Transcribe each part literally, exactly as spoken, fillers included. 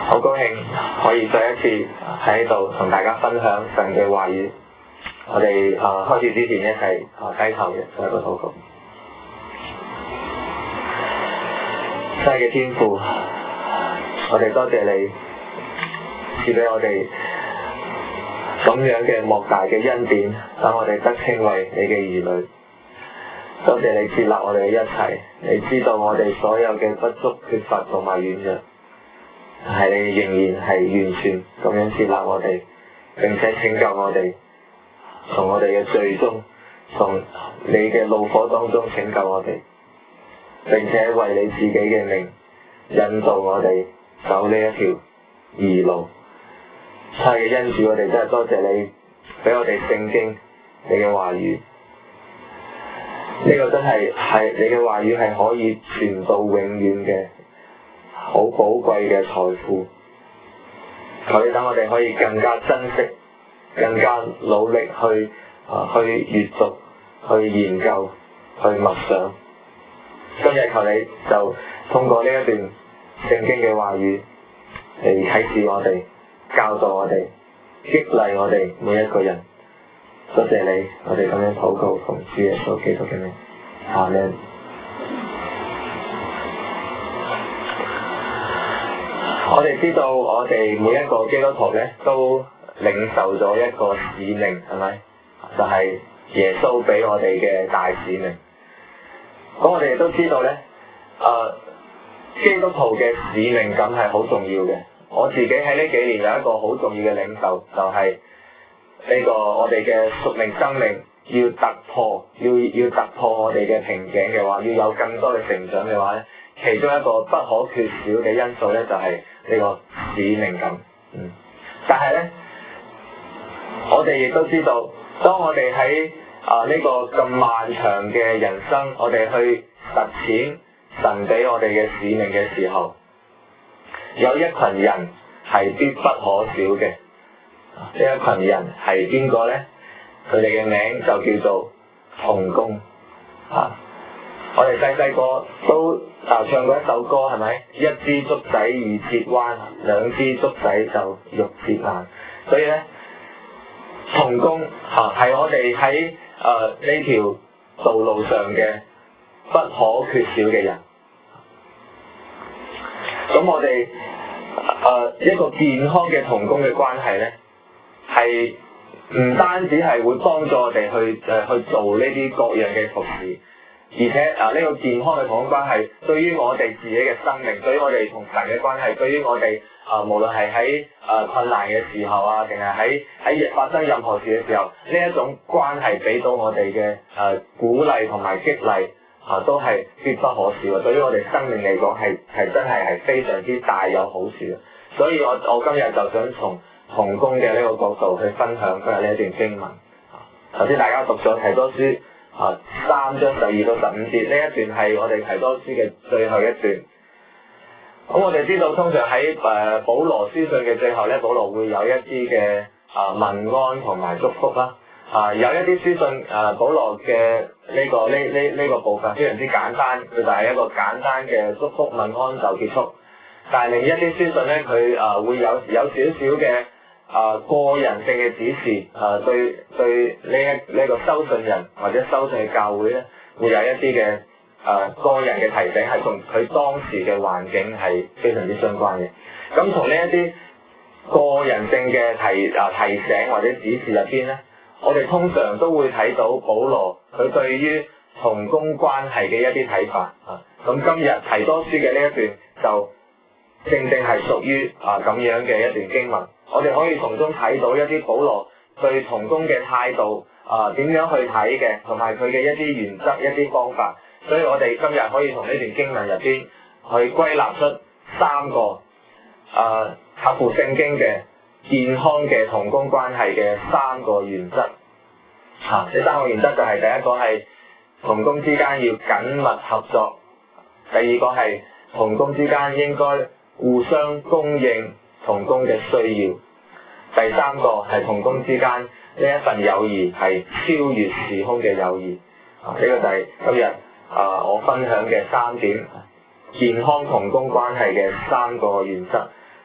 好高興可以再一次喺度同大家分享神嘅話語。我哋誒、呃、開始之前一齊誒低頭嘅做一個禱告。親愛嘅天父，我哋多謝你賜俾我哋咁樣嘅莫大嘅恩典，等我哋得稱為你嘅兒女。多謝你接納我哋嘅一切，你知道我哋所有嘅不足、缺乏同埋軟弱，係你仍然係完全咁樣接納我哋，並且拯救我哋，從我哋嘅罪中，從你嘅怒火當中拯救我哋，並且為你自己嘅名引導我哋走呢一條義路。親愛嘅恩主，我哋真係多謝你俾我哋聖經，你嘅話語。呢個真係係你嘅話語係可以傳到永遠嘅好寶貴嘅財富。求你等我哋可以更加珍惜，更加努力去啊去閱讀、去研究、去默想。今日求你就通過呢一段聖經嘅話語嚟啟示我哋、教導我哋、激勵我哋每一個人。多謝你，我哋咁樣禱告，奉主耶穌基督嘅名，阿們。我哋知道，我哋每一個基督徒咧，都領受咗一個使命，係咪？就係、是、耶穌俾我哋嘅大使命。咁我哋亦都知道咧，誒、呃，基督徒嘅使命感係好重要嘅。我自己喺呢幾年有一個好重要嘅領受，就係、是。呢個我哋嘅屬靈生命要突破，要要突破我哋嘅瓶頸嘅話，要有更多嘅成長嘅話咧，其中一個不可缺少嘅因素咧，就係呢個使命感。嗯，但係咧，我哋亦都知道，當我哋喺啊呢個咁漫長嘅人生，我哋去實踐神俾我哋嘅使命嘅時候，有一群人係必不可少嘅。呢一群人係邊個咧？佢哋嘅名就叫做同工。啊，我哋細細個都啊唱過一首歌，係咪？一支竹仔易折彎，兩支竹仔就欲折難。所以咧，同工啊係我哋喺誒呢條道路上嘅不可缺少嘅人。咁我哋誒、呃、一個健康嘅同工嘅關係咧，係唔單止係會幫助我哋去誒、呃、去做呢啲各樣嘅服侍，而且啊呢、這個健康嘅同工關係，對於我哋自己嘅生命，對於我哋同神嘅關係，對於我哋啊、呃、無論係喺誒困難嘅時候啊，定係喺喺發生任何事嘅時候，呢一種關係俾到我哋嘅誒鼓勵同埋激勵啊、呃，都係必不可少嘅。對於我哋生命嚟講，係係真係係非常之大有好處嘅。所以我我今日就想從同工嘅呢個角度去分享今日呢一段經文。頭先大家讀咗提多書啊三章十二到十五節，呢一段係我哋提多書嘅最後一段。咁我哋知道通常喺誒、呃、保羅書信嘅最後咧，保羅會有一啲嘅啊問安同埋祝福啦。啊有一啲書信誒、啊、保羅嘅呢個呢呢呢個部分非常之簡單，佢就係一個簡單嘅祝福問安就結束。但係另一啲書信咧，佢誒、啊、會有有少少嘅啊個人性嘅指示，啊對對呢一呢個收信人或者收信嘅教會咧，會有一啲嘅誒個人嘅提醒，係同佢當時嘅環境係非常之相關嘅。咁從呢一啲個人性嘅提啊提醒或者指示入邊咧，我哋通常都會睇到保羅佢對於同工關係嘅一啲睇法啊。咁今日提多書嘅呢一段就正正係屬於啊咁樣嘅一段經文。我哋可以從中睇到一啲保羅對同工嘅態度啊，點樣去睇嘅，同埋佢嘅一啲原則、一啲方法。所以我哋今日可以從呢段經文入邊去歸納出三個啊合乎聖經嘅健康嘅同工關係嘅三個原則。嚇、啊，呢三個原則就係、是、第一個係同工之間要緊密合作，第二個係同工之間應該互相供應同工嘅需要，第三個係同工之間呢一份友誼係超越時空嘅友誼。啊，呢、這個就係今日啊我分享嘅三點健康同工關係嘅三個原則。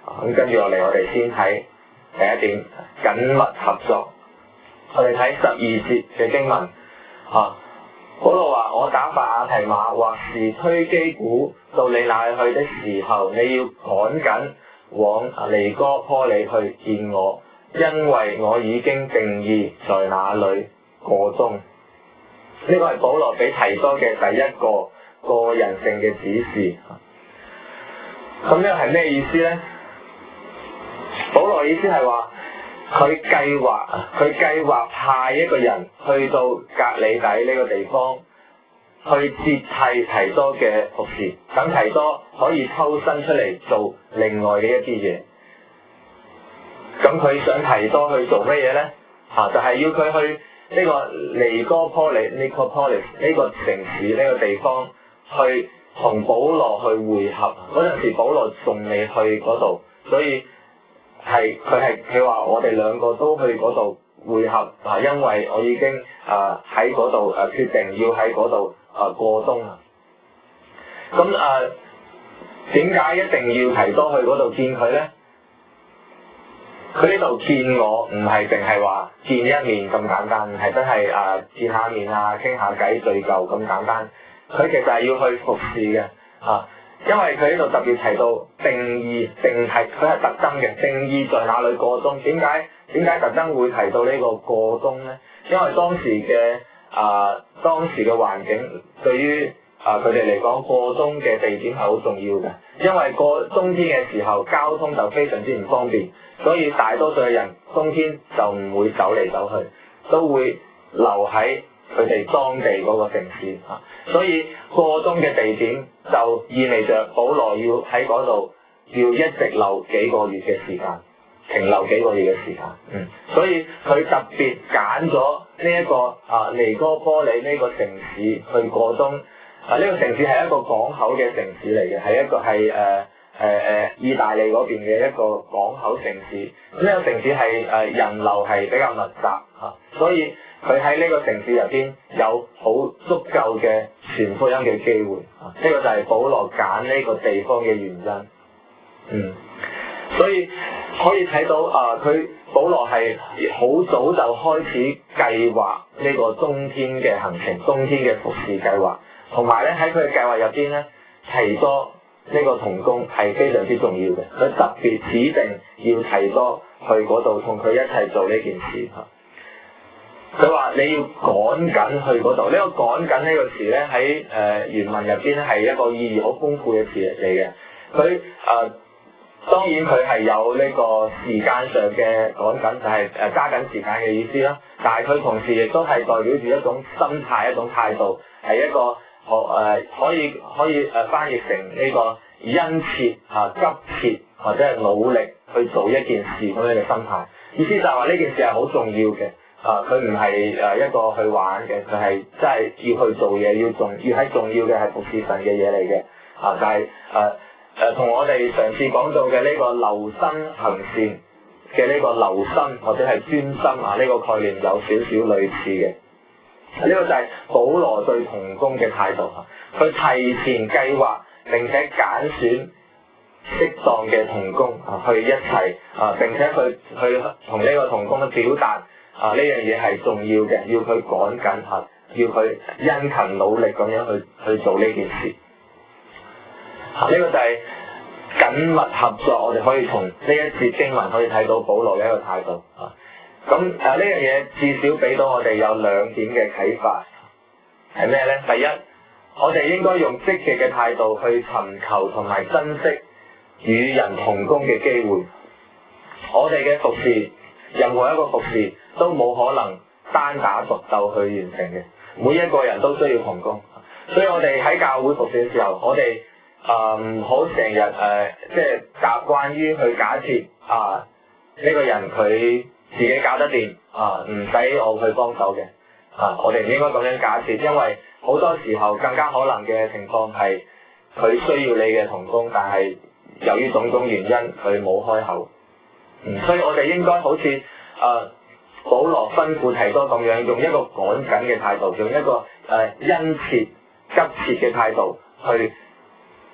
咁跟住落嚟，我哋先睇第一點緊密合作。我哋睇十二節嘅經文啊，保羅話：我打發亞提馬或是推基古到你那裏去的時候，你要趕緊往尼哥坡里去見我，因為我已經定意在那裏過冬。呢個係保羅俾提多嘅第一個個人性嘅指示。咁樣係咩意思呢？保羅意思係話佢計劃，佢計劃派一個人去到革哩底呢個地方，去接替提多嘅服侍，等提多可以抽身出嚟做另外嘅一啲嘢。咁佢想提多去做乜嘢呢？啊，就係、是、要佢去呢個尼哥坡里 Nicopolis 呢個城市呢、呢個地方，去同保羅去會合。嗰陣時保羅仲未去嗰度，所以係佢係佢話我哋兩個都去嗰度會合啊，因為我已經啊喺嗰度誒決定要喺嗰度誒過冬啊。咁誒點解一定要提多去嗰度見佢咧？佢呢度見我唔係淨係話見一面咁簡單，係真係誒見下面啊，傾下偈聚舊咁簡單。佢其實係要去服侍嘅啊，因為佢呢度特別提到定意，定係佢係特登嘅，定意在哪裏過冬。點解點解特登會提到呢個過冬咧？因為當時嘅啊當時嘅環境對於啊佢哋嚟講，過冬嘅地點係好重要嘅，因為過冬天嘅時候交通就非常之唔方便，所以大多數嘅人冬天就唔會走嚟走去，都會留喺佢哋當地嗰個城市啊。所以過冬嘅地點就意味着保羅要喺嗰度要一直留幾個月嘅時間，停留幾個月嘅時間。嗯，所以佢特別揀咗呢一個啊尼哥坡里呢個城市去過冬。啊！呢、這個城市係一個港口嘅城市嚟嘅，係一個係誒誒誒意大利嗰邊嘅一個港口城市。咁、這、呢個城市係誒、呃、人流係比較密集嚇、啊，所以佢喺呢個城市入邊有好足夠嘅傳福音嘅機會。啊，呢、這個就係保羅揀呢個地方嘅原因。嗯，所以可以睇到啊，佢保羅係好早就開始計劃呢個冬天嘅行程，冬天嘅服侍計劃。同埋咧喺佢嘅計劃入邊咧，提多呢個同工係非常之重要嘅。佢特別指定要提多去嗰度同佢一齊做呢件事嚇。佢話你要趕緊去嗰度。呢、這個趕緊呢個詞咧喺誒原文入邊咧係一個意義好豐富嘅詞嚟嘅。佢誒、呃、當然佢係有呢個時間上嘅趕緊，就係誒加緊時間嘅意思啦。但係佢同時亦都係代表住一種心態、一種態度，係一個。可誒、呃、可以可以誒翻譯成呢個殷切啊、急切或者係努力去做一件事咁樣嘅心態。意思就係話呢件事係好重要嘅啊！佢唔係誒一個去玩嘅，佢係真係要去做嘢，要重要喺重要嘅係服侍神嘅嘢嚟嘅啊！但係誒誒同我哋上次講到嘅呢個留心行善嘅呢個留心或者係專心啊，呢、這個概念有少少類似嘅。呢個就係保羅對同工嘅態度嚇，佢提前計劃並且揀選適當嘅同工啊，去一齊啊，並且去去同呢個同工嘅表達啊呢樣嘢係重要嘅，要佢趕緊嚇，要佢殷勤努力咁樣去去做呢件事。呢、這個就係緊密合作，我哋可以從呢一節經文可以睇到保羅嘅一個態度啊。咁誒呢樣嘢至少俾到我哋有兩點嘅啟發，係咩咧？第一，我哋應該用積極嘅態度去尋求同埋珍惜與人同工嘅機會。我哋嘅服侍，任何一個服侍都冇可能單打獨鬥去完成嘅，每一個人都需要同工。所以我哋喺教會服侍嘅時候，我哋誒唔好成日誒即係習慣於去假設啊呢、這個人佢自己搞得掂啊，唔使我去幫手嘅啊！我哋唔應該咁樣假設，因為好多時候更加可能嘅情況係佢需要你嘅同工，但係由於種種原因佢冇開口。嗯，所以我哋應該好似誒、啊、保羅吩咐提多咁樣，用一個趕緊嘅態度，用一個誒殷切急切嘅態度去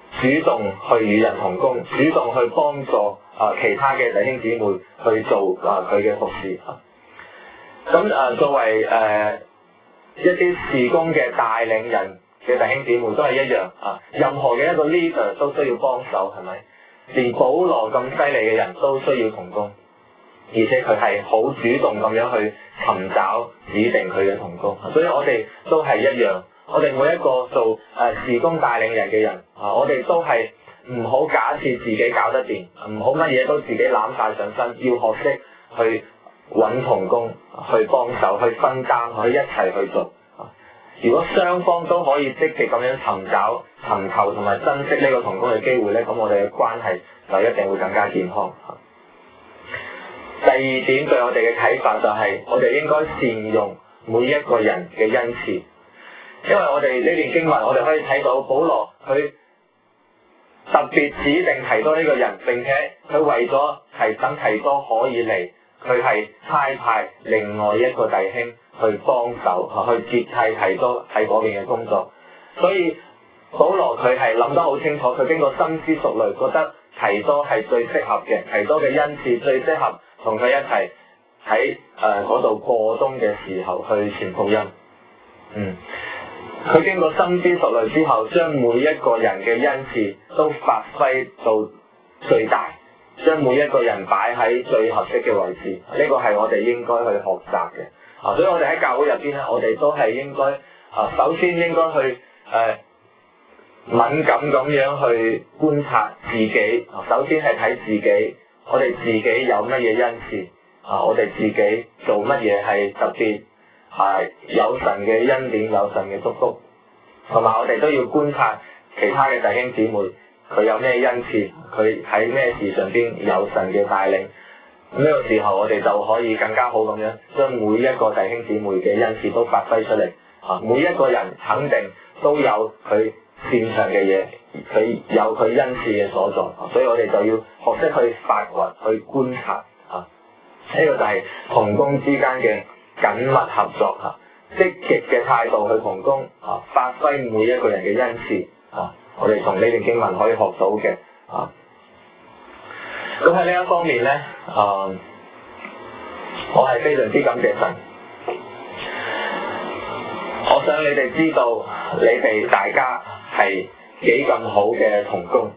主動去與人同工，主動去幫助啊其他嘅弟兄姊妹去做啊佢嘅服侍。咁啊作為誒、呃、一啲事工嘅帶領人嘅弟兄姊妹都係一樣啊，任何嘅一個 leader 都需要幫手，係咪？連保羅咁犀利嘅人都需要同工，而且佢係好主動咁樣去尋找指定佢嘅同工，所以我哋都係一樣。我哋每一個做誒事工帶領人嘅人啊，我哋都係唔好假設自己搞得掂，唔好乜嘢都自己攬晒上身，要學識去揾同工，去幫手，去分擔，去一齊去做。如果雙方都可以積極咁樣尋找、尋求同埋珍惜呢個同工嘅機會咧，咁我哋嘅關係就一定會更加健康。第二點對我哋嘅啟發就係，我哋應該善用每一個人嘅恩賜。因為我哋呢段經文，我哋可以睇到保羅佢特別指定提多呢個人，並且佢為咗係等提多可以嚟，佢係差派另外一個弟兄去幫手，去接替提多喺嗰邊嘅工作。所以保羅佢係諗得好清楚，佢經過深思熟慮，覺得提多係最適合嘅，提多嘅恩賜最適合同佢一齊喺誒嗰度過冬嘅時候去傳福音。嗯。佢經過深思熟慮之後，將每一個人嘅恩賜都發揮到最大，將每一個人擺喺最合適嘅位置。呢個係我哋應該去學習嘅。啊，所以我哋喺教會入邊咧，我哋都係應該啊，首先應該去誒、呃、敏感咁樣去觀察自己。啊，首先係睇自己，我哋自己有乜嘢恩賜啊，我哋自己做乜嘢係特別。係有神嘅恩典，有神嘅祝福，同埋我哋都要觀察其他嘅弟兄姊妹，佢有咩恩賜，佢喺咩事上邊有神嘅帶領。咁呢個時候，我哋就可以更加好咁樣將每一個弟兄姊妹嘅恩賜都發揮出嚟。啊，每一個人肯定都有佢擅長嘅嘢，佢有佢恩賜嘅所在。所以我哋就要學識去發掘、去觀察。啊，呢個就係同工之間嘅緊密合作嚇，積極嘅態度去同工啊，發揮每一個人嘅恩賜啊，我哋從呢段經文可以學到嘅啊。咁喺呢一方面咧，啊，我係非常之感謝神。我想你哋知道，你哋大家係幾咁好嘅同工。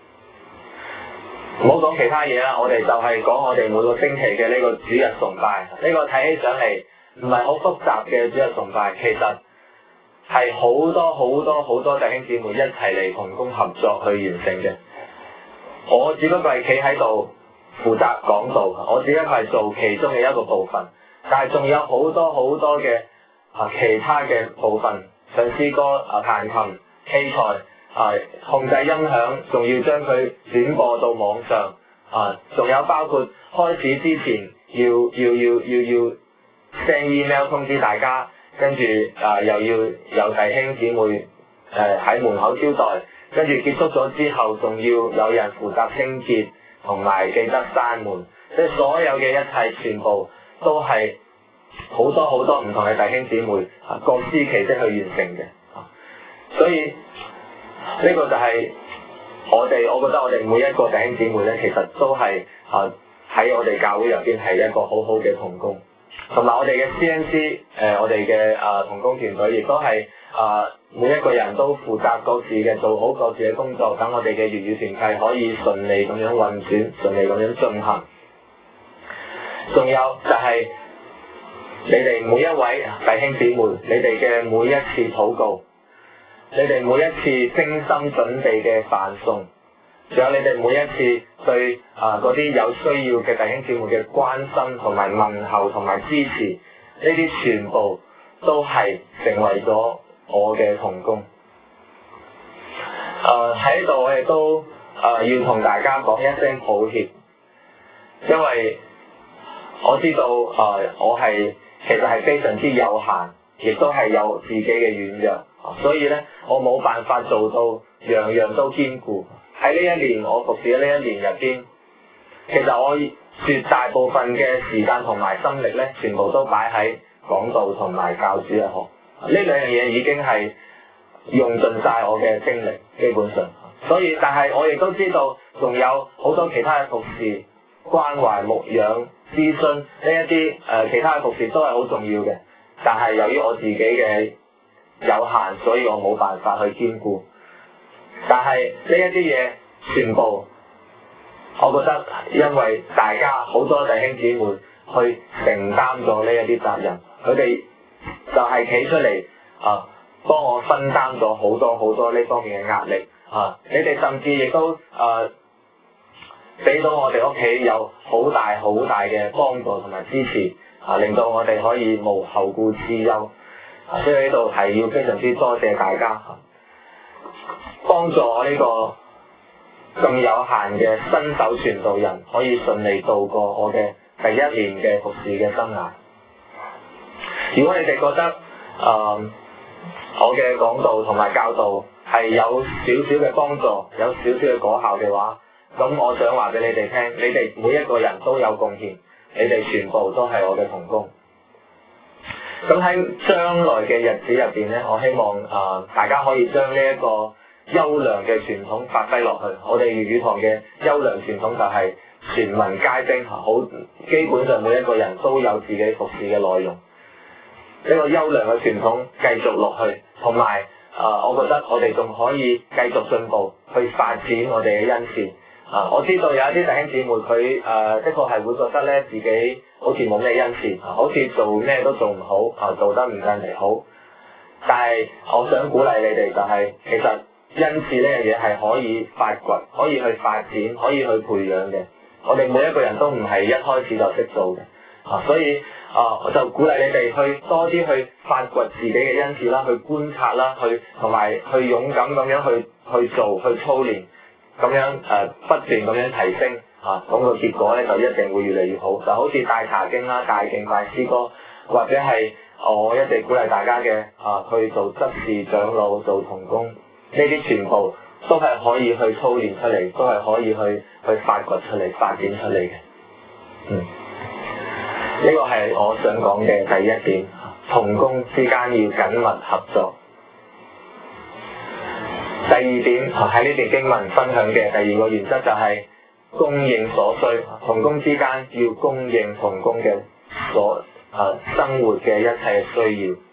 唔好講其他嘢啦，我哋就係講我哋每個星期嘅呢個主日崇拜。呢個睇起上嚟唔係好複雜嘅主日崇拜，其實係好多好多好多弟兄姊妹一齊嚟同工合作去完成嘅。我只不過係企喺度負責講道，我只不過係做其中嘅一個部分，但係仲有好多好多嘅啊其他嘅部分，唱詩歌、啊彈琴、器材、啊控制音響，仲要將佢轉播到網上，啊仲有包括開始之前要要要要要 send email 通知大家，跟住啊又要有弟兄姊妹誒喺門口招待，跟住結束咗之後，仲要有人負責清潔同埋記得閂門，即係所有嘅一切全部都係好多好多唔同嘅弟兄姊妹啊各司其職去完成嘅。所以呢、這個就係我哋，我覺得我哋每一個弟兄姊妹咧，其實都係啊喺我哋教會入邊係一個好好嘅同工。同埋我哋嘅 C N C， 誒、呃、我哋嘅啊同工團隊亦都係啊每一個人都負責各自嘅做好各自嘅工作，等我哋嘅粵語團契可以順利咁樣運轉，順利咁樣進行。仲有就係你哋每一位弟兄姊妹，你哋嘅每一次禱告，你哋每一次精心準備嘅飯餸，仲有你哋每一次對啊嗰啲有需要嘅弟兄姊妹嘅關心同埋問候同埋支持，呢啲全部都係成為咗我嘅同工。誒喺呢度我亦都誒、呃、要同大家講一聲抱歉，因為我知道誒、呃、我係其實係非常之有限，亦都係有自己嘅軟弱，所以咧我冇辦法做到樣樣都兼顧。喺呢一年我服侍嘅呢一年入邊，其實我絕大部分嘅時間同埋心力咧，全部都擺喺講道同埋教主日學。呢兩樣嘢已經係用盡晒我嘅精力，基本上所以，但係我亦都知道，仲有好多其他嘅服侍、關懷、牧養、諮詢呢一啲誒其他嘅服侍都係好重要嘅。但係由於我自己嘅有限，所以我冇辦法去兼顧。但係呢一啲嘢全部，我覺得因為大家好多弟兄姊妹去承擔咗呢一啲責任，佢哋就係企出嚟啊，幫我分擔咗好多好多呢方面嘅壓力啊！你哋甚至亦都誒俾到我哋屋企有好大好大嘅幫助同埋支持啊，令到我哋可以無後顧之憂。啊，所以呢度係要非常之多謝大家，啊，幫助我呢個咁有限嘅新手傳道人可以順利度過我嘅第一年嘅服侍嘅生涯。如果你哋覺得誒，呃我嘅講道同埋教導係有少少嘅幫助，有少少嘅果效嘅話，咁我想話俾你哋聽，你哋每一個人都有貢獻，你哋全部都係我嘅同工。咁喺將來嘅日子入邊咧，我希望啊、呃、大家可以將呢一個優良嘅傳統發揮落去。我哋粵語堂嘅優良傳統就係全民皆兵，好基本上每一個人都有自己服侍嘅內容。呢個優良嘅傳統繼續落去，同埋啊，我覺得我哋仲可以繼續進步，去發展我哋嘅恩賜。啊，我知道有一啲弟兄姊妹佢誒、呃，的確係會覺得咧自己好似冇咩恩賜，啊，好似做咩都做唔好，啊，做得唔夠人哋好。但係我想鼓勵你哋就係、是，其實恩賜呢樣嘢係可以發掘、可以去發展、可以去培養嘅。我哋每一個人都唔係一開始就識做嘅，啊，所以。啊！我就鼓勵你哋去多啲去發掘自己嘅恩賜啦，去觀察啦，去同埋去勇敢咁樣去去做，去操練，咁樣誒、呃、不斷咁樣提升啊！咁、那個結果咧就一定會越嚟越好。就好似大查經啦、大敬拜詩歌，或者係我一直鼓勵大家嘅啊，去做執事長老、做同工，呢啲全部都係可以去操練出嚟，都係可以去去發掘出嚟、發展出嚟嘅。嗯。呢個係我想講嘅第一點，同工之間要緊密合作。第二點喺呢段經文分享嘅第二個原則就係供應所需，同工之間要供應同工嘅所啊生活嘅一切需要。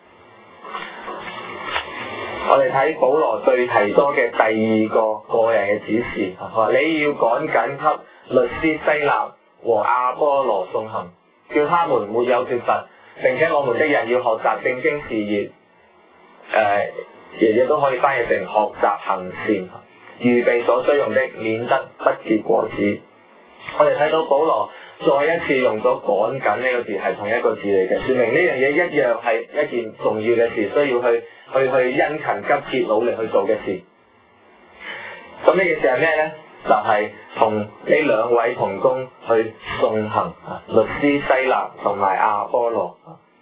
我哋睇保羅對提多嘅第二個個人嘅指示，佢話你要趕緊給律師西拿和阿波羅送行，叫他們沒有缺乏，並且我們的人要學習正經事業，誒、呃，亦亦都可以翻譯成學習行善，預備所需用的，免得不結果子。我哋睇到保羅再一次用咗趕緊呢個字，係同一個字嚟嘅，說明呢樣嘢一樣係一件重要嘅事，需要去去去殷勤急切努力去做嘅事。咁呢件事係咩咧？就係同呢兩位同工去送行，律師西拿同埋阿波羅。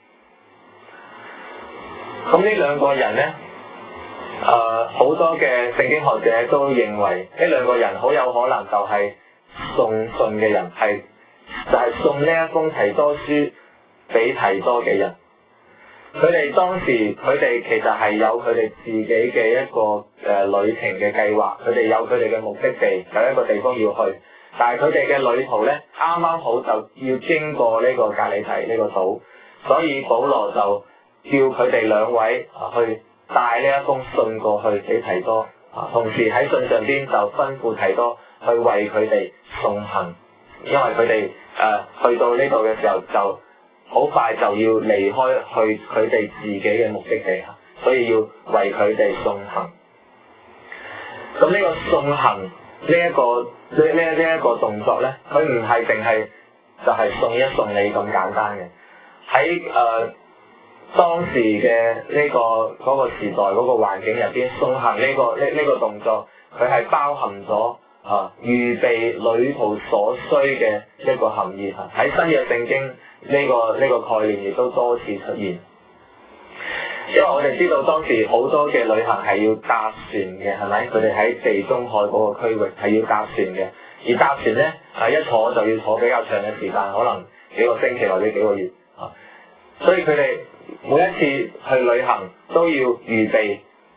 咁呢兩個人咧，誒、呃、好多嘅聖經學者都認為呢兩個人好有可能就係送信嘅人，係就係、是、送呢一封提多書俾提多嘅人。佢哋當時佢哋其實係有佢哋自己嘅一個誒、呃、旅程嘅計劃，佢哋有佢哋嘅目的地，有一個地方要去。但係佢哋嘅旅途咧，啱啱好就要經過呢個革哩提呢個島，所以保羅就叫佢哋兩位啊去帶呢一封信過去俾提多，啊，同時喺信上邊就吩咐提多去為佢哋送行，因為佢哋誒去到呢度嘅時候就好快就要離開去佢哋自己嘅目的地，所以要為佢哋送行。咁呢個送行呢一個呢呢呢一個動作咧，佢唔係淨係就係送一送你咁簡單嘅。喺誒、呃、當時嘅呢個嗰個時代嗰個環境入邊，送行呢個呢呢個動作，佢係包含咗啊預備旅途所需嘅一個含義。喺新約聖經呢個呢個概念亦都多次出現。因為我哋知道當時好多嘅旅行係要搭船嘅，係咪？佢哋喺地中海嗰個區域係要搭船嘅，而搭船咧啊一坐就要坐比較長嘅時間，可能幾個星期或者幾個月啊。所以佢哋每一次去旅行都要預備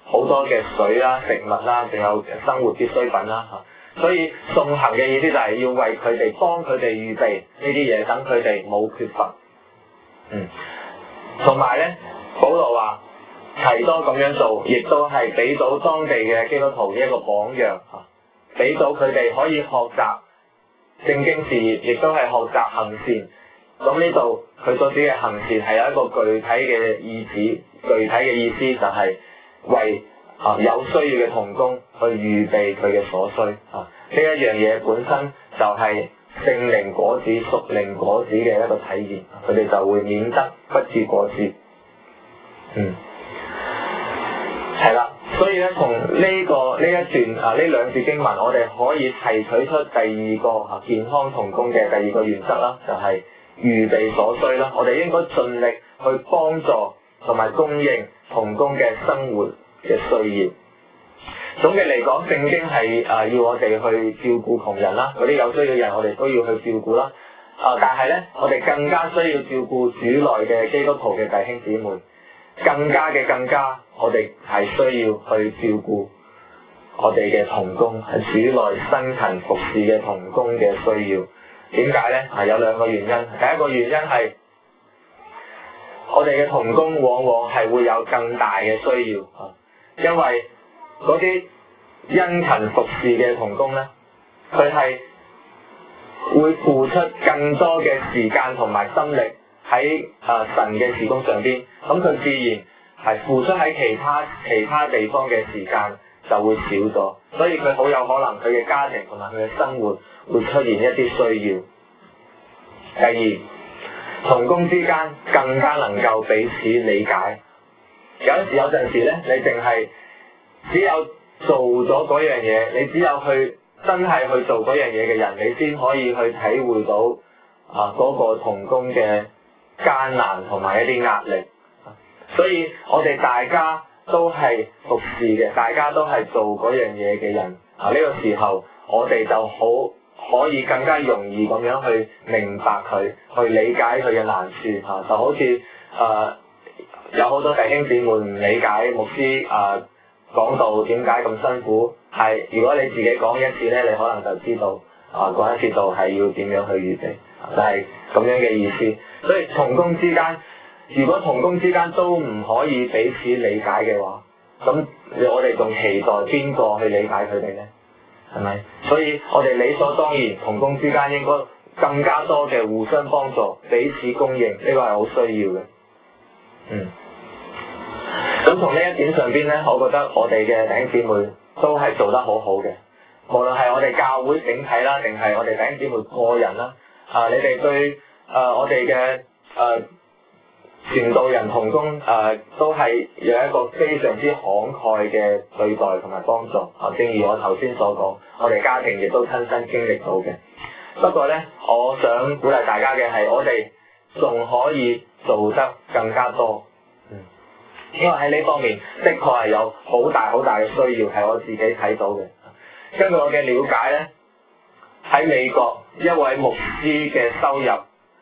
好多嘅水啦、食物啦，仲有生活必需品啦嚇。所以送行嘅意思就係要為佢哋幫佢哋預備呢啲嘢，等佢哋冇缺乏。嗯，同埋咧，保羅話提多咁樣做，亦都係俾到當地嘅基督徒一個榜樣嚇，俾到佢哋可以學習正經事業，亦都係學習行善。咁呢度佢所指嘅行善係有一個具體嘅意思，具體嘅意思就係為啊有需要嘅同工去預備佢嘅所需啊。呢一樣嘢本身就係聖靈果子、屬靈果子嘅一個體現，佢哋就會免得不結果子。嗯，係啦，所以咧，從呢個呢一段啊呢兩節經文，我哋可以提取出第二個啊健康同工嘅第二個原則啦，就係、是、預備所需啦。我哋應該盡力去幫助同埋供應同工嘅生活嘅需要。總嘅嚟講，聖經係啊要我哋去照顧窮人啦，嗰啲有需要嘅人我哋都要去照顧啦。啊，但係咧，我哋更加需要照顧主內嘅基督徒嘅弟兄姊妹，更加嘅更加，我哋係需要去照顧我哋嘅同工，係主內辛勤服侍嘅同工嘅需要。點解咧？係有兩個原因。第一個原因係我哋嘅同工往往係會有更大嘅需要啊，因為嗰啲殷勤服侍嘅同工咧，佢係會付出更多嘅時間同埋心力喺啊神嘅事工上邊，咁佢自然係付出喺其他其他地方嘅時間就會少咗，所以佢好有可能佢嘅家庭同埋佢嘅生活會出現一啲需要。第二，同工之間更加能夠彼此理解。有時有陣時咧，你淨係只有做咗嗰樣嘢，你只有去真係去做嗰樣嘢嘅人，你先可以去體會到啊嗰個同工嘅艱難同埋一啲壓力。所以我哋大家都係服侍嘅，大家都係做嗰樣嘢嘅人。啊，呢個時候我哋就好可以更加容易咁樣去明白佢，去理解佢嘅難處。啊，就好似誒、呃、有好多弟兄姊妹唔理解牧師啊講道點解咁辛苦，係如果你自己講一次咧，你可能就知道啊嗰一次道係要點樣去預備，就係咁樣嘅意思。所以同工之間，如果同工之間都唔可以彼此理解嘅話，咁我哋仲期待邊個去理解佢哋咧？係咪？所以我哋理所當然同工之間應該更加多嘅互相幫助、彼此供應，呢個係好需要嘅。嗯。咁從呢一點上邊咧，我覺得我哋嘅弟兄姊妹都係做得好好嘅。無論係我哋教會整體啦，定係我哋弟兄姊妹個人啦，啊，你哋對誒、呃、我哋嘅誒傳道人同工誒、呃、都係有一個非常之慷慨嘅對待同埋幫助。啊，正如我頭先所講，我哋家庭亦都親身經歷到嘅。不過咧，我想鼓勵大家嘅係，我哋仲可以做得更加多。因為喺呢方面，的確係有好大好大嘅需要，係我自己睇到嘅。根據我嘅了解咧，喺美國一位牧師嘅收入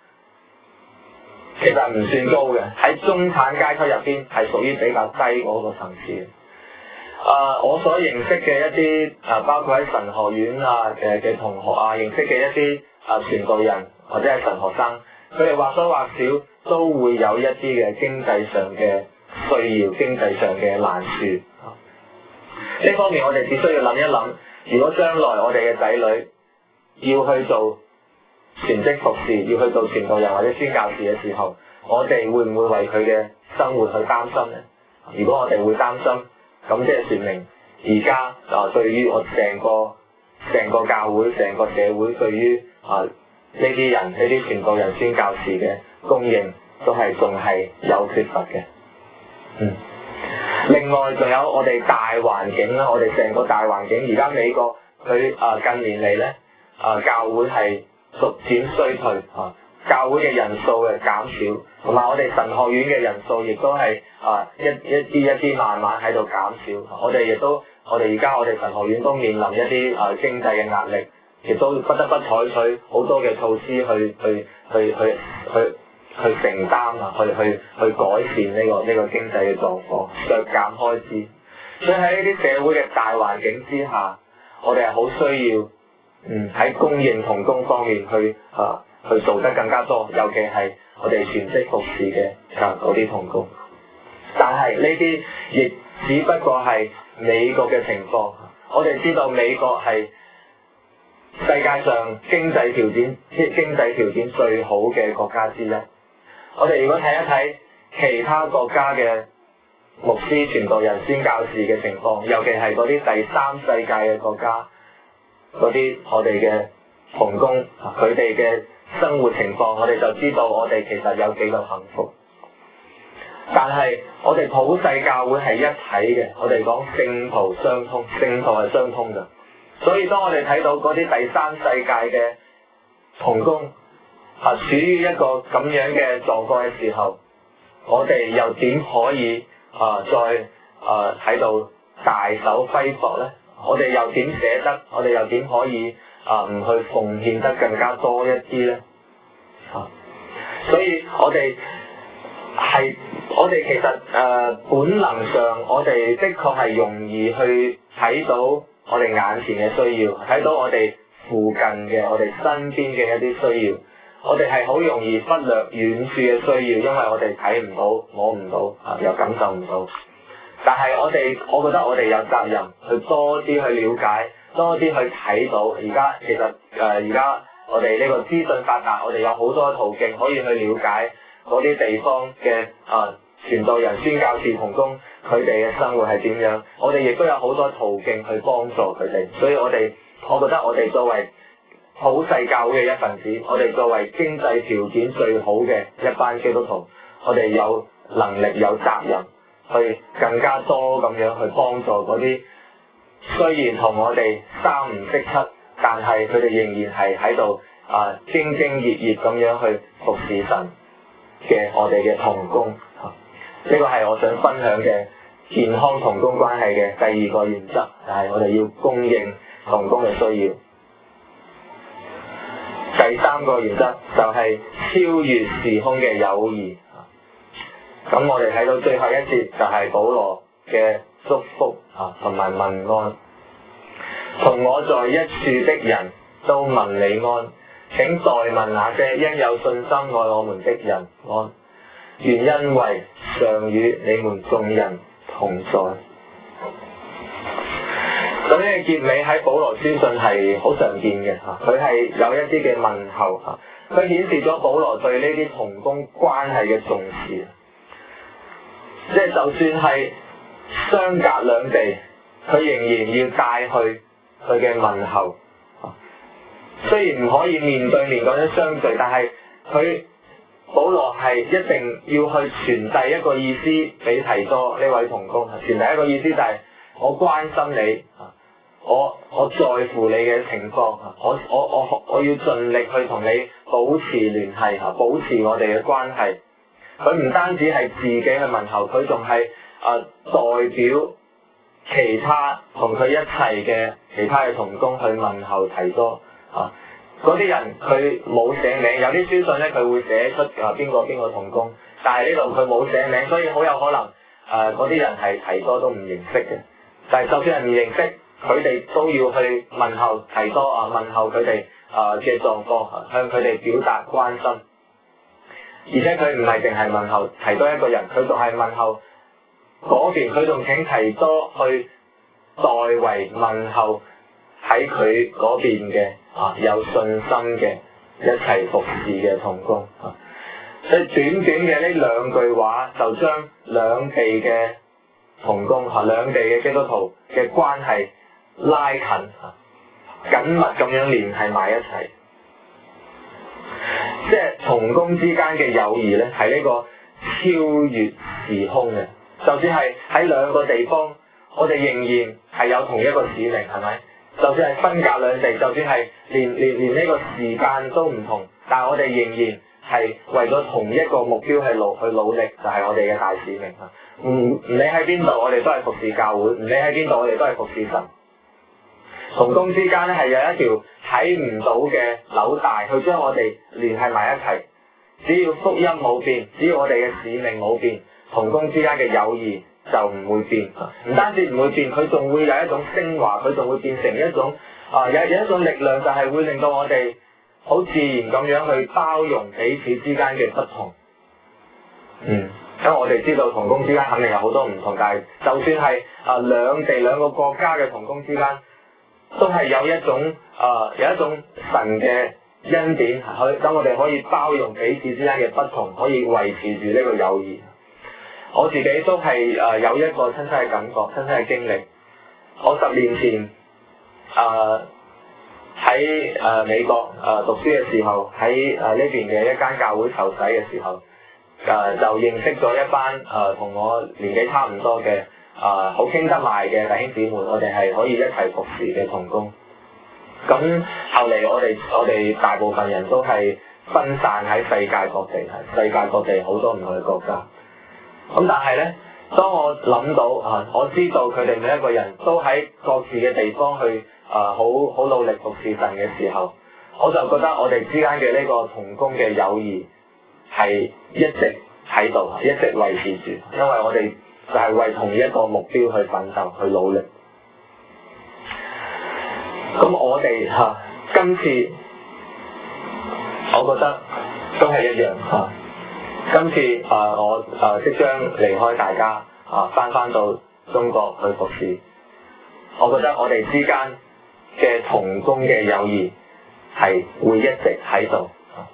其實唔算高嘅，喺中產階級入邊係屬於比較低嗰個層次嘅。啊、呃，我所認識嘅一啲啊，包括喺神學院啊嘅嘅同學啊，認識嘅一啲啊傳道人或者係神學生，佢哋或多或少都會有一啲嘅經濟上嘅需要，經濟上嘅難處。呢方面我哋只需要諗一諗，如果將來我哋嘅仔女要去做全職服侍，要去做傳道人或者宣教士嘅時候，我哋會唔會為佢嘅生活去擔心呢？如果我哋會擔心，咁即係說明而家啊對於我成個成個教會、成個社會對於啊呢啲人、呢啲傳道人、宣教士嘅供應都係仲係有缺乏嘅。嗯，另外仲有我哋大環境啦，我哋成個大環境，而家美國佢啊近年嚟咧啊教會係逐漸衰退啊，教會嘅人數嘅減少，同埋我哋神學院嘅人數亦都係啊一一啲一啲慢慢喺度減少。我哋亦都我哋而家我哋神學院都面臨一啲啊經濟嘅壓力，亦都不得不採取好多嘅措施去去去去去。去去承擔啊，去去去改善呢、這個呢、這個經濟嘅狀況，削減開支。 所以喺呢啲社會嘅大環境之下，我哋係好需要嗯喺供應同工方面去啊去做得更加多，尤其係我哋全職服侍嘅啊嗰啲同工。但係呢啲亦只不過係美國嘅情況。我哋知道美國係世界上經濟條件經濟條件最好嘅國家之一。我哋如果睇一睇其他國家嘅牧師、傳道人、宣教士嘅情況，尤其係嗰啲第三世界嘅國家，嗰啲我哋嘅同工，佢哋嘅生活情況，我哋就知道我哋其實有幾咁幸福。但係我哋普世教會係一體嘅，我哋講聖徒相通，聖徒係相通嘅。所以當我哋睇到嗰啲第三世界嘅同工啊，處於一個咁樣嘅狀況嘅時候，我哋又點可以啊再啊喺度大手揮霍咧？我哋又點捨得？我哋又點可以啊唔去奉獻得更加多一啲咧？啊，所以我哋係我哋其實誒、呃、本能上，我哋的確係容易去睇到我哋眼前嘅需要，睇到我哋附近嘅、我哋身邊嘅一啲需要。我哋係好容易忽略遠處嘅需要，因為我哋睇唔到、摸唔到啊，又感受唔到。但係我哋，我覺得我哋有責任去多啲去了解，多啲去睇到。而家其實誒，而家我哋呢個資訊發達，我哋有好多途徑可以去了解嗰啲地方嘅啊傳道人、宣教士同工佢哋嘅生活係點樣。我哋亦都有好多途徑去幫助佢哋。所以我哋，我覺得我哋作為普世教會嘅一份子，我哋作為經濟條件最好嘅一班基督徒，我哋有能力、有責任去更加多咁樣去幫助嗰啲雖然同我哋三唔識七，但係佢哋仍然係喺度啊兢兢業業咁樣去服侍神嘅我哋嘅同工。呢個係我想分享嘅健康同工關係嘅第二個原則，就係我哋要供應同工嘅需要。第三個原則就係超越時空嘅友誼。咁我哋睇到最後一節就係保羅嘅祝福啊，同埋問安。同我在一處的人都問你安，請代問那些因有信心愛我們的人安。願因為常與你們眾人同在。咁呢個結尾喺保羅書信係好常見嘅嚇，佢係有一啲嘅問候嚇，佢顯示咗保羅對呢啲同工關係嘅重視。即係就算係相隔兩地，佢仍然要帶去佢嘅問候。雖然唔可以面對面咁樣相聚，但係佢保羅係一定要去傳遞一個意思俾提多呢位同工。傳遞一個意思就係我關心你，我我在乎你嘅情況，我我我我要盡力去同你保持聯繫，保持我哋嘅關係。佢唔單止係自己去問候，佢仲係誒代表其他同佢一齊嘅其他嘅同工去問候提多啊。嗰啲人佢冇寫名，有啲書信咧佢會寫出啊邊個邊個同工，但係呢度佢冇寫名，所以好有可能誒嗰啲人係提多都唔認識嘅。但係就算係唔認識，佢哋都要去問候提多啊，問候佢哋啊嘅狀況，向佢哋表達關心。而且佢唔係淨係問候提多一個人，佢仲係問候嗰邊，佢仲請提多去代為問候喺佢嗰邊嘅啊有信心嘅一齊服侍嘅同工啊。所以短短嘅呢兩句話就將兩地嘅同工啊，兩地嘅基督徒嘅關係拉近啊，緊密咁樣聯繫埋一齊。即係同工之間嘅友誼咧，係呢個超越時空嘅。就算係喺兩個地方，我哋仍然係有同一個使命，係咪？就算係分隔兩地，就算係連連連呢個時間都唔同，但係我哋仍然係為咗同一個目標去努去努力，就係、是、我哋嘅大使命啊！唔唔理喺邊度，我哋都係服侍教會；唔理喺邊度，我哋都係服侍神。同工之間咧係有一條睇唔到嘅紐帶，去將我哋聯繫埋一齊。只要福音冇變，只要我哋嘅使命冇變，同工之間嘅友誼就唔會變。唔單止唔會變，佢仲會有一種升華，佢仲會變成一種啊有有一種力量，就係會令到我哋好自然咁樣去包容彼此之間嘅不同。嗯，因為我哋知道同工之間肯定有好多唔同，但係就算係啊兩地兩個國家嘅同工之間，都係有一種啊有一種神嘅恩典，去等我哋可以包容彼此之間嘅不同，可以維持住呢個友誼。我自己都係誒有一個親身嘅感覺、親身嘅經歷。我十年前誒喺誒美國誒、呃、讀書嘅時候，喺誒呢邊嘅一間教會受洗嘅時候，誒、呃、就認識咗一班誒同、呃、我年紀差唔多嘅誒好傾得埋嘅弟兄姊妹，我哋係可以一齊服侍嘅同工。咁後嚟我哋我哋大部分人都係分散喺世界各地，係世界各地好多唔同嘅國家。咁但係咧，當我諗到啊，我知道佢哋每一個人都喺各自嘅地方去啊，好好努力服侍神嘅時候，我就覺得我哋之間嘅呢個同工嘅友誼係一直喺度，一直維持住，因為我哋就係為同一個目標去奮鬥，去努力。咁我哋嚇、啊、今次，我覺得都係一樣嚇。啊今次啊、呃，我啊、呃、即將離開大家啊，翻返到中國去服侍。我覺得我哋之間嘅同工嘅友誼係會一直喺度。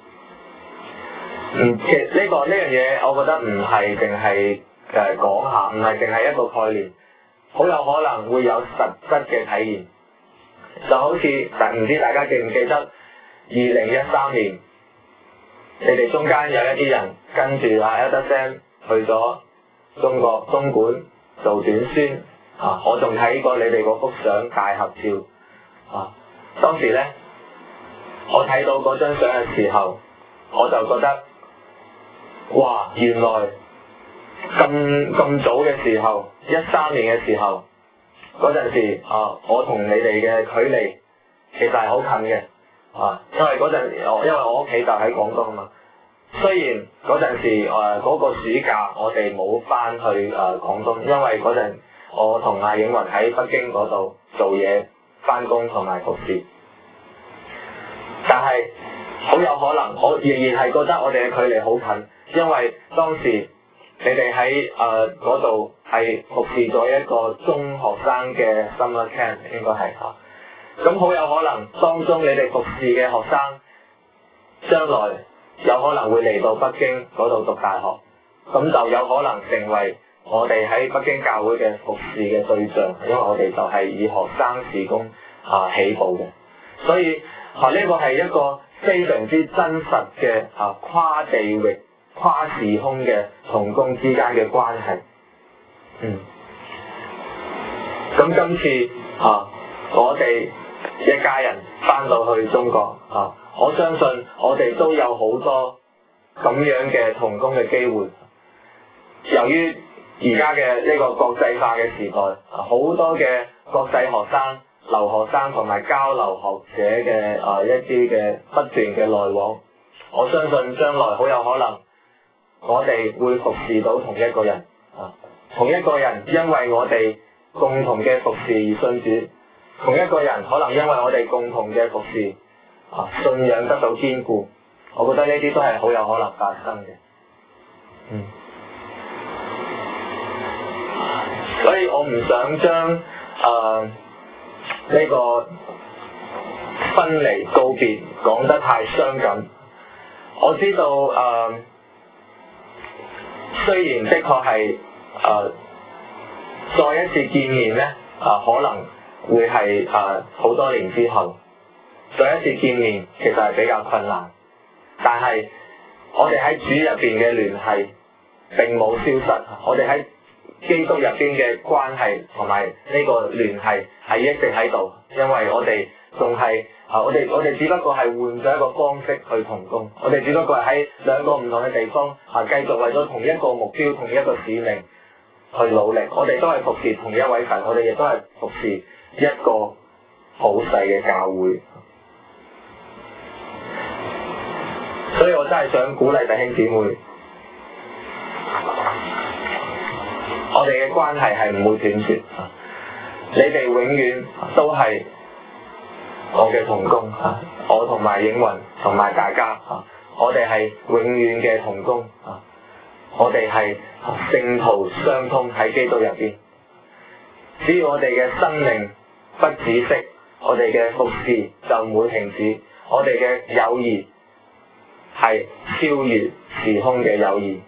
嗯，其實呢、呢個呢樣嘢，我覺得唔係淨係誒講下，唔係淨係一個概念，好有可能會有實質嘅體驗。就好似但唔知大家記唔記得二零一三年？你哋中間有一啲人跟住阿 Elder Sam 去咗中國東莞做短宣啊！我仲睇過你哋嗰幅相大合照啊！當時咧，我睇到嗰張相嘅時候，我就覺得，哇！原來咁咁早嘅時候，一三年嘅時候嗰陣時啊，我同你哋嘅距離其實係好近嘅。啊，因為嗰陣，我因為我屋企就喺廣東啊嘛。雖然嗰陣時誒嗰、呃嗰個暑假我哋冇翻去誒、呃、廣東，因為嗰陣我同阿影雲喺北京嗰度做嘢、翻工同埋服侍。但係好有可能，我仍然係覺得我哋嘅距離好近，因為當時你哋喺誒嗰度係服侍咗一個中學生嘅 summer camp， 應該係嚇。咁好有可能，當中你哋服侍嘅學生，將來有可能會嚟到北京嗰度讀大學，咁就有可能成為我哋喺北京教會嘅服侍嘅對象，因為我哋就係以學生事工啊起步嘅，所以啊呢個係一個非常之真實嘅啊跨地域、跨時空嘅同工之間嘅關係。嗯，咁今次啊，我哋一家人翻到去中國啊，我相信我哋都有好多咁樣嘅同工嘅機會。由於而家嘅呢個國際化嘅時代，好多嘅國際學生、留學生同埋交流學者嘅啊一啲嘅不斷嘅來往，我相信將來好有可能我哋會服侍到同一個人啊，同一個人因為我哋共同嘅服侍而信主。同一個人可能因為我哋共同嘅服侍，啊信仰得到堅固，我覺得呢啲都係好有可能發生嘅。嗯，所以我唔想將誒呢個分離告別講得太傷感。我知道誒、呃，雖然的確係誒再一次見面咧，啊、呃、可能。會係誒好多年之後再一次見面，其實係比較困難。但係我哋喺主入邊嘅聯繫並冇消失，我哋喺基督入邊嘅關係同埋呢個聯繫係一直喺度，因為我哋仲係啊，我哋我哋只不過係換咗一個方式去同工，我哋只不過係喺兩個唔同嘅地方啊，繼續為咗同一個目標、同一個使命去努力。我哋都係服侍同一位神，我哋亦都係服侍一個好細嘅教會，所以我真係想鼓勵弟兄姊妹， 我哋嘅關係係唔會斷絕。你哋永遠都係我嘅同工，我同埋影雲同埋大家，我哋係永遠嘅同工，我哋係聖徒相通喺基督入邊。只要我哋嘅生命不止息，我哋嘅服侍就唔會停止，我哋嘅友誼係超越時空嘅友誼。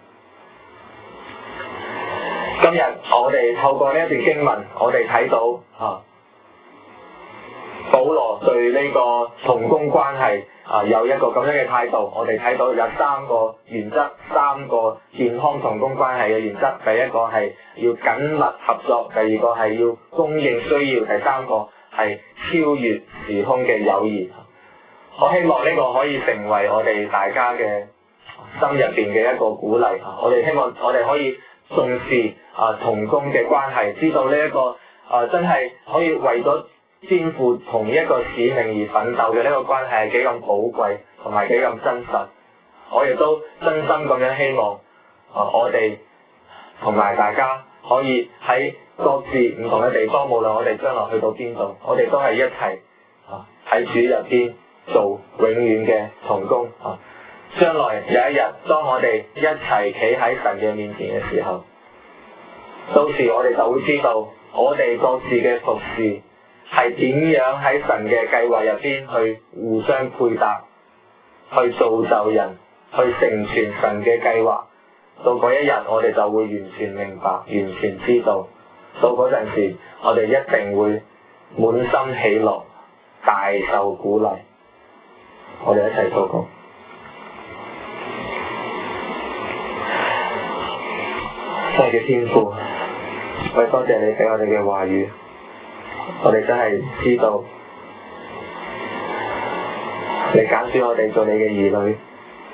今日我哋透過呢一段經文，我哋睇到啊，保羅對呢個同工關係啊有一個咁樣嘅態度。我哋睇到有三個原則，三個健康同工關係嘅原則。第一個係要緊密合作，第二個係要供應需要，第三個係超越時空嘅友誼。我希望呢個可以成為我哋大家嘅心入邊嘅一個鼓勵。我哋希望我哋可以重視啊同工嘅關係，知道呢、這、一個啊真係可以為咗肩負同一個使命而奮鬥嘅呢個關係係幾咁寶貴同埋幾咁真實。我亦都真心咁樣希望啊我哋同埋大家可以喺各自唔同嘅地方，無論我哋將來去到邊度，我哋都係一齊啊喺主入邊做永遠嘅同工啊！將來有一日，當我哋一齊企喺神嘅面前嘅時候，到時我哋就會知道我哋各自嘅服侍係點樣喺神嘅計劃入邊去互相配搭，去造就人，去成全神嘅計劃。到嗰一日，我哋就會完全明白，完全知道。到嗰陣時，我哋一定會滿心喜樂，大受鼓勵。我哋一齊禱告。真係嘅天父，我哋多謝你俾我哋嘅話語，我哋真係知道你揀選我哋做你嘅兒女，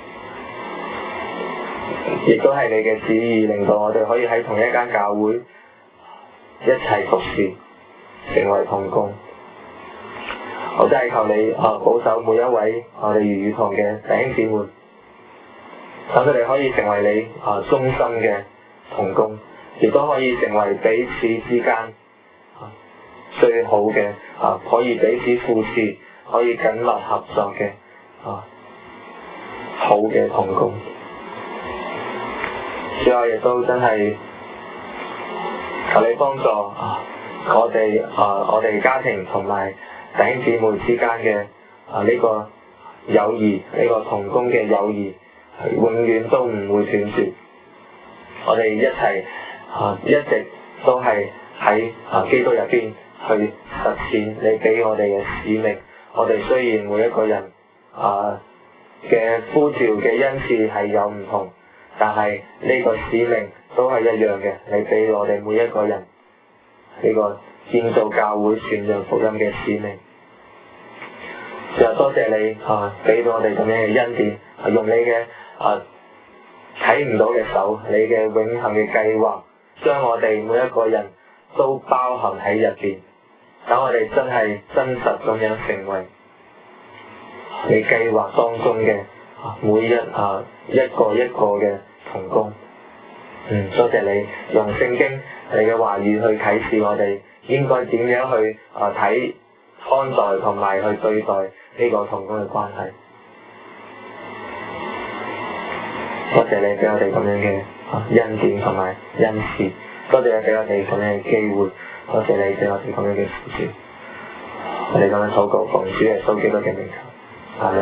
亦都係你嘅旨意，令到我哋可以喺同一間教會一齊服侍，成為同工。我真係求你啊保守每一位我哋粵語堂嘅弟兄姊妹，等佢哋可以成為你啊忠心嘅同工，亦都可以成為彼此之間啊最好嘅啊可以彼此扶持，可以緊密合作嘅啊好嘅同工。主啊，亦都真係求你幫助啊我哋啊我哋家庭同埋弟兄姊妹之間嘅啊呢個友誼，呢個同工嘅友誼係永遠都唔會斷絕。我哋一齊啊一直都係喺啊基督入邊去實踐你俾我哋嘅使命。我哋雖然每一個人啊嘅呼召嘅恩賜係有唔同，但係呢個使命都係一樣嘅。你俾我哋每一個人呢個建造教會傳揚福音嘅使命。就多謝你啊，俾到我哋咁樣嘅恩典，用你嘅啊睇唔到嘅手，你嘅永恆嘅計劃，將我哋每一個人都包含喺入邊，等我哋真係真實咁樣成為你計劃當中嘅每一啊一個一個嘅同工。嗯，多謝你用聖經你嘅話語去啟示我哋應該點樣去啊睇看待同埋去對待呢個同工嘅關係。多謝你俾我哋咁樣嘅恩典同埋恩賜，多謝你俾我哋咁樣嘅機會，多謝你俾我哋咁樣嘅付出。我哋咁樣禱告，奉主耶穌基督嘅名求，阿們。